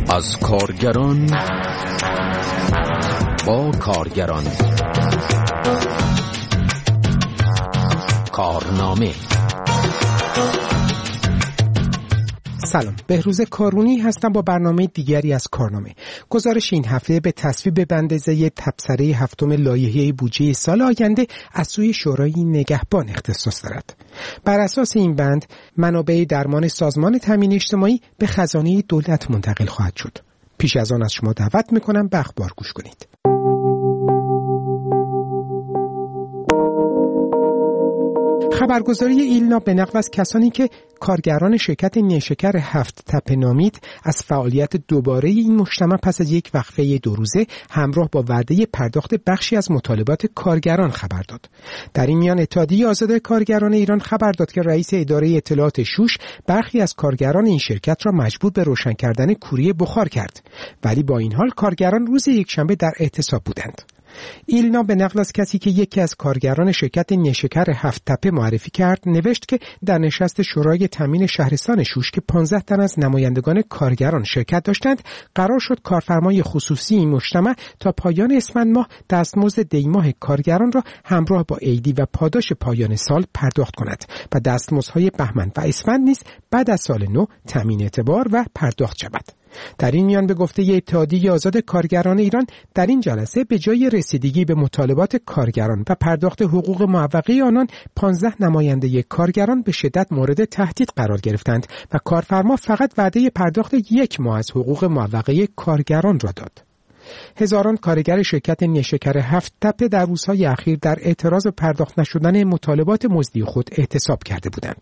از کارگران با کارگران. کارنامه. سلام، بهروز کارونی هستم با برنامه دیگری از کارنامه. گزارش این هفته به تصویب بندزه تبصره هفتم لایحه بودجه سال آینده از سوی شورای نگهبان اختصاص دارد. بر اساس این بند، منابع درمان سازمان تامین اجتماعی به خزانه دولت منتقل خواهد شد. پیش از آن از شما دعوت می‌کنم به اخبار گوش کنید. خبرگزاری ایلنا به نقل از کسانی که کارگران شرکت نیشکر 7 تپه نامید از فعالیت دوباره این مجتمع پس از یک وقفه 2 روزه همراه با وعده پرداخت بخشی از مطالبات کارگران خبر داد. در این میان اتحادیه آزاد کارگران ایران خبر داد که رئیس اداره اطلاعات شوش برخی از کارگران این شرکت را مجبور به روشن کردن کوری بخار کرد، ولی با این حال کارگران روز یکشنبه در اعتصاب بودند. ایلنا به نقل از کسی که یکی از کارگران شرکت نیشکر 7 تپه معرفی کرد نوشت که در نشست شورای تامین شهرستان شوش که 15 تن از نمایندگان کارگران شرکت داشتند، قرار شد کارفرمای خصوصی این مجتمع تا پایان اسفند ماه دستمزد دی ماه کارگران را همراه با عیدی و پاداش پایان سال پرداخت کند و دستمزدهای بهمن و اسفند نیز بعد از سال نو تامین اعتبار و پرداخت شود. در این میان به گفته اتحادیه آزاد کارگران ایران، در این جلسه به جای رسیدگی به مطالبات کارگران و پرداخت حقوق معوقه آنان، 15 نماینده کارگران به شدت مورد تهدید قرار گرفتند و کارفرما فقط وعده پرداخت 1 ماه از حقوق معوقه کارگران را داد. هزاران کارگر شرکت نیشکر 7 تپه در روزهای اخیر در اعتراض پرداخت نشدن مطالبات مزدی خود اعتصاب کرده بودند.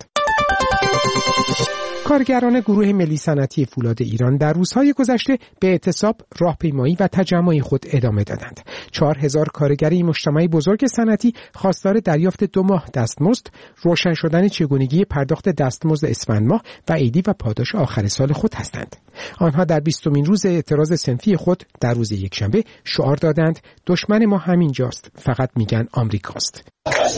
کارگران گروه ملی صنعتی فولاد ایران در روزهای گذشته به اعتصاب، راهپیمایی و تجمع خود ادامه دادند. 4000 کارگر این مجتمع بزرگ صنعتی خواستار دریافت 2 ماه دستمزد، روشن شدن چگونگی پرداخت دستمزد اسفند ماه و عیدی و پاداش آخر سال خود هستند. آنها در 20مین روز اعتراض صنفی خود در روز یکشنبه شعار دادند: دشمن ما همینجاست، فقط میگن آمریکاست.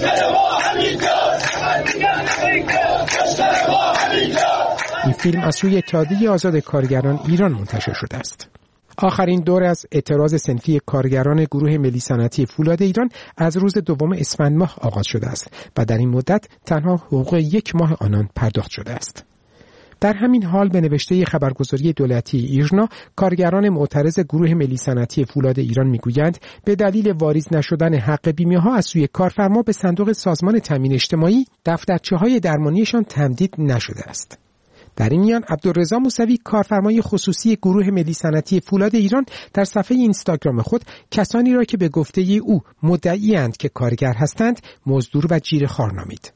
این فیلم از سوی اتحادیه آزاد کارگران ایران منتشر شده است. آخرین دور از اعتراض صنفی کارگران گروه ملی صنعتی فولاد ایران از روز 2 اسفند ماه آغاز شده است و در این مدت تنها حقوق 1 ماه آنان پرداخت شده است. در همین حال به نوشته خبرگزاری دولتی ایرنا، کارگران معترض گروه ملی صنعتی فولاد ایران میگویند به دلیل واریز نشدن حق بیمه‌ها از سوی کارفرما به صندوق سازمان تامین اجتماعی، دفترچه‌های درمانیشان تمدید نشده است. در این میان عبدالرضا موسوی، کارفرمای خصوصی گروه ملی صنعتی فولاد ایران، در صفحه اینستاگرام خود کسانی را که به گفته او مدعی‌اند که کارگر هستند مزدور و جیره‌خوار نامید.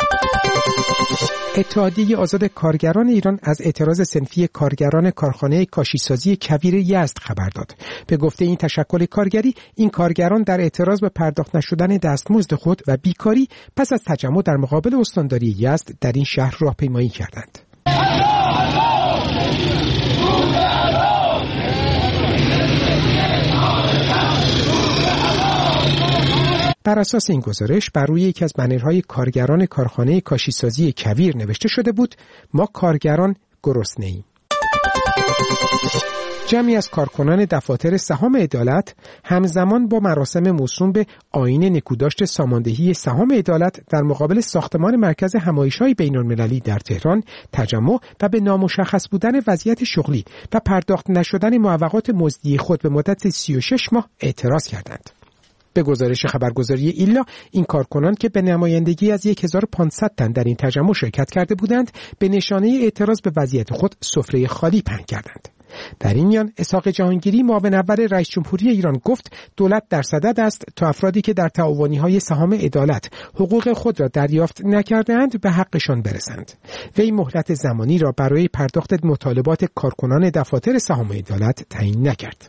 اتحادیه آزاد کارگران ایران از اعتراض صنفی کارگران کارخانه کاشیسازی کویر یزد خبر داد. به گفته این تشکل کارگری، این کارگران در اعتراض به پرداخت نشدن دستمزد خود و بیکاری پس از تجمع در مقابل استانداری یزد در این شهر راهپیمایی کردند. بر اساس این گزارش، بر روی یکی از بنرهای کارگران کارخانه کاشیسازی کویر نوشته شده بود: ما کارگران گرسنه‌ایم. جمعی از کارکنان دفاتر سهام عدالت همزمان با مراسم موسوم به آیین نکوداشت ساماندهی سهام عدالت در مقابل ساختمان مرکز همایش‌های بین‌المللی در تهران تجمع و به نامشخص بودن وضعیت شغلی و پرداخت نشدن معوقات مزدی خود به مدت 36 ماه اعتراض کردند. به گزارش خبرگزاری ایلنا، این کارکنان که به نمایندگی از 1500 تن در این تجمع شرکت کرده بودند، به نشانه اعتراض به وضعیت خود سفره خالی پهن کردند. در این میان اسحاق جهانگیری، معاون اول رئیس جمهوری ایران، گفت دولت در صدد است تا افرادی که در تعاونی‌های سهام عدالت حقوق خود را دریافت نکرده‌اند به حقشان برسند. وی مهلت زمانی را برای پرداخت مطالبات کارکنان دفاتر سهام عدالت تعیین نکرد.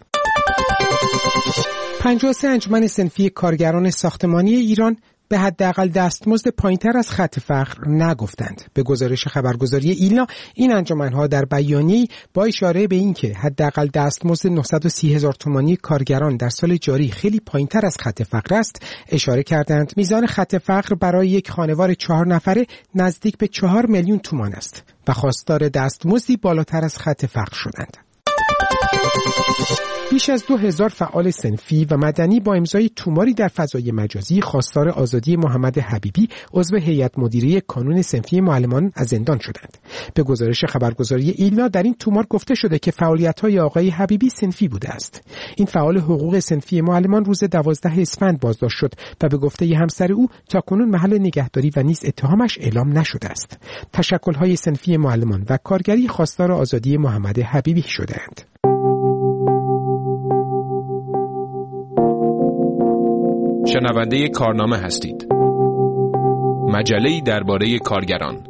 53 انجمن صنفی کارگران ساختمانی ایران به حداقل دستمزد پایین‌تر از خط فقر نگفتند. به گزارش خبرگزاری ایلنا، این انجمن‌ها در بیانیه‌ای با اشاره به اینکه حداقل دستمزد 930,000 تومانی کارگران در سال جاری خیلی پایین‌تر از خط فقر است، اشاره کردند میزان خط فقر برای یک خانوار 4 نفره نزدیک به 4 میلیون تومان است و خواستار دستمزدی بالاتر از خط فقر شدند. بیش از 2000 فعال صنفی و مدنی با امضای توماری در فضای مجازی خواستار آزادی محمد حبیبی عضو هیئت مدیره کانون صنفی معلمان از زندان شدند. به گزارش خبرگزاری ایلنا در این تومار گفته شده که فعالیت‌های آقای حبیبی صنفی بوده است. این فعال حقوق صنفی معلمان روز 12 اسفند بازداشت شد و به گفته همسر او تاکنون محل نگهداری و نیز اتهامش اعلام نشده است. تشکل‌های صنفی معلمان و کارگری خواستار آزادی محمد حبیبی شدند. شنونده کارنامه هستید. مجله‌ای درباره کارگران.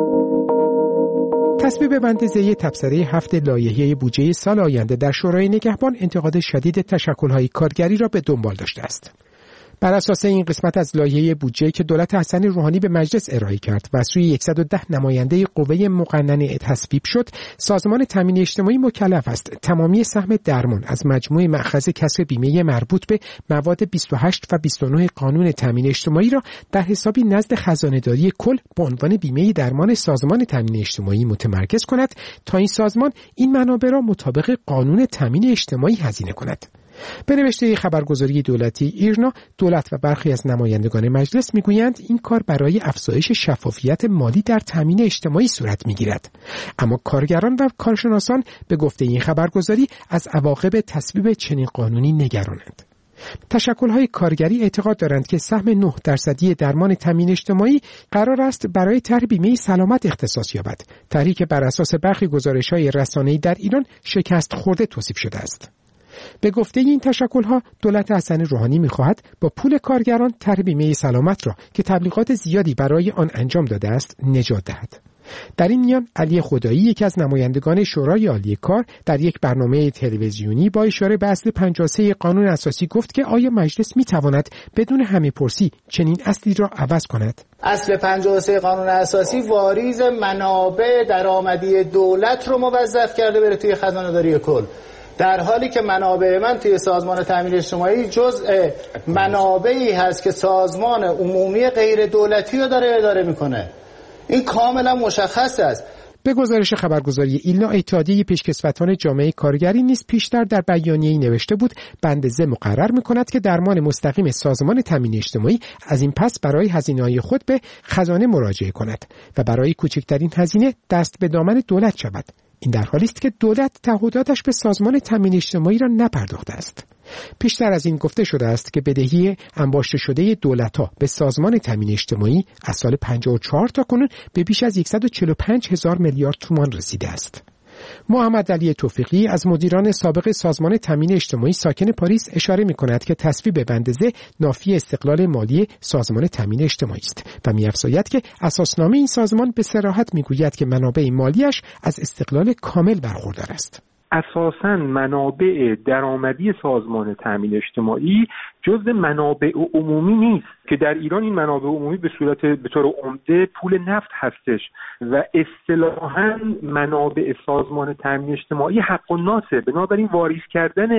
تصویب بند ض تبصره 7 لایحه بودجه سال آینده در شورای نگهبان انتقاد شدید تشکل‌های کارگری را به دنبال داشته است. بر اساس این قسمت از لایحه بودجه که دولت حسن روحانی به مجلس ارائه کرد و سوی 110 نماینده قوه مقننه تصویب شد، سازمان تامین اجتماعی مکلف است تمامی سهم درمان از مجموع مأخذ کسب بیمه مربوط به مواد 28 و 29 قانون تامین اجتماعی را در حسابی نزد خزانه‌داری کل به عنوان بیمه درمان سازمان تامین اجتماعی متمرکز کند تا این سازمان این منابع را مطابق قانون تامین اجتماعی هزینه کند. به نوشته خبرگزاری دولتی ایرنا، دولت و برخی از نمایندگان مجلس میگویند این کار برای افزایش شفافیت مالی در تامین اجتماعی صورت میگیرد. اما کارگران و کارشناسان به گفته این خبرگزاری از عواقب تصویب چنین قانونی نگرانند. تشکل‌های کارگری اعتقاد دارند که سهم 9% درمان تامین اجتماعی قرار است برای طرح بیمه سلامت اختصاص یابد. طرحی که بر اساس برخی گزارش‌های رسانه‌ای در ایران شکست خورده توصیف شده است. به گفته این تشکل‌ها دولت حسن روحانی می‌خواهد با پول کارگران طرح بیمه سلامت را که تبلیغات زیادی برای آن انجام داده است نجات دهد. در این میان علی خدایی، یکی از نمایندگان شورای عالی کار، در یک برنامه تلویزیونی با اشاره به اصل 53 قانون اساسی گفت که آیا مجلس می‌تواند بدون همه‌پرسی چنین اصلی را عوض کند؟ اصل 53 قانون اساسی واریز منابع درآمدی دولت رو موظف کرده بره توی خزانه‌داری کل، در حالی که منابع من توی سازمان تامین اجتماعی جزء منابعی هست که سازمان عمومی غیر دولتی رو داره اداره میکنه. این کاملا مشخص است. به گزارش خبرگزاری ایلنا، اتحادیه پیشکسوتان جامعه کارگری نیز پیشتر در بیانیه‌ای نوشته بود بند ض مقرر می‌کند که درمان مستقیم سازمان تامین اجتماعی از این پس برای هزینه‌های خود به خزانه مراجعه کند و برای کوچکترین هزینه دست به دامن دولت شود. این در حالی است که دولت تعهداتش به سازمان تامین اجتماعی را نپرداخته است. پیشتر از این گفته شده است که بدهی انباشته شده دولت‌ها به سازمان تامین اجتماعی از سال 54 تا کنون به بیش از 145,000 میلیارد تومان رسیده است. محمد علی توفیقی از مدیران سابق سازمان تامین اجتماعی ساکن پاریس اشاره می‌کند که تصویب بند ض نافی استقلال مالی سازمان تامین اجتماعی است و می‌افزاید که اساسنامه این سازمان به صراحت می‌گوید که منابع مالیش از استقلال کامل برخوردار است. اساساً منابع درآمدی سازمان تامین اجتماعی جزء منابع عمومی نیست که در ایران این منابع عمومی به طور عمده پول نفت هستش و اصطلاحاً منابع سازمان تامین اجتماعی حق الناسه. بنابراین واریز کردن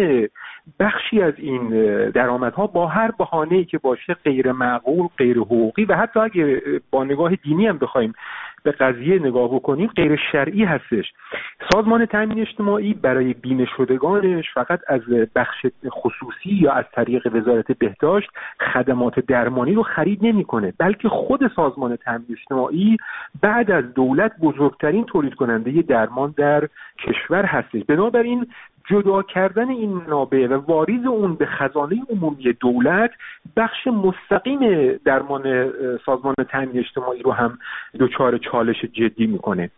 بخشی از این درآمدها با هر بهانه‌ای که باشه غیر معقول، غیر حقوقی و حتی اگه با نگاه دینی هم بخوایم به قضیه نگاه بکنیم غیر شرعی هستش. سازمان تامین اجتماعی برای بیمه شدگانش فقط از بخش خصوصی یا از طریق وزارت بهداشت خدمات درمانی رو خرید نمی‌کنه، بلکه خود سازمان تامین اجتماعی بعد از دولت بزرگترین تولید کننده درمان در کشور هستش. بنابراین جدا کردن این منابع و واریز اون به خزانه عمومی دولت بخش مستقیم درمان سازمان تامین اجتماعی رو هم دچار چالش جدی میکنه.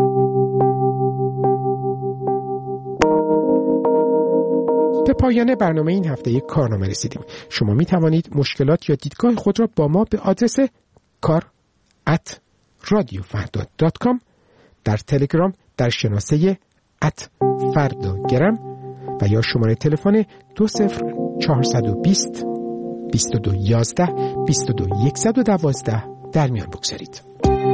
به پایان برنامه این هفته کارنامه رسیدیم. شما می توانید مشکلات یا دیدگاه خود را با ما به آدرس kar@radiofahda.com در تلگرام در شناسه @فرداگرم و یا شماره تلفن 20420 2211 22112 در میان بگذارید.